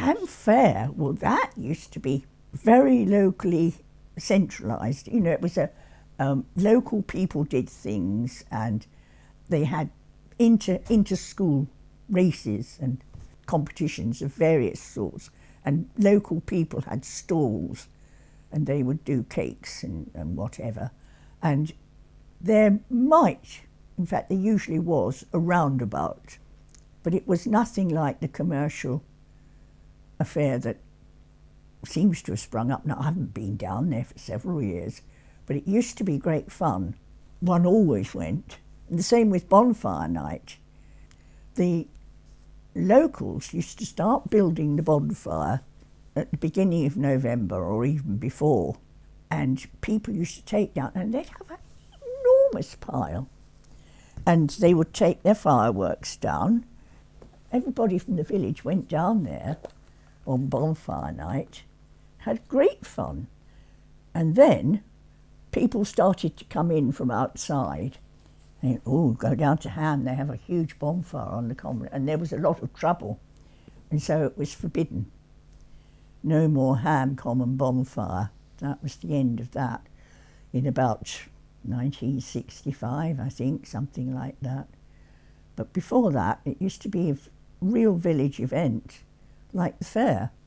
Ham Fair, well, that used to be very locally centralised. You know, it was a local people did things, and they had inter-school races and competitions of various sorts, and local people had stalls, and they would do cakes and whatever. And there might, in fact there usually was, a roundabout, but it was nothing like the commercial affair that seems to have sprung up now. I haven't been down there for several years, but it used to be great fun. One always went. And the same with bonfire night. The locals used to start building the bonfire at the beginning of November or even before, and people used to take down, and they'd have an enormous pile, and they would take their fireworks down. Everybody from the village went down there on bonfire night, had great fun, and then people started to come in from outside. And, oh, go down to Ham, they have a huge bonfire on the common, and there was a lot of trouble, and so it was forbidden. No more Ham Common bonfire. That was the end of that in about 1965, I think, something like that. But before that, it used to be a real village event, like the fair.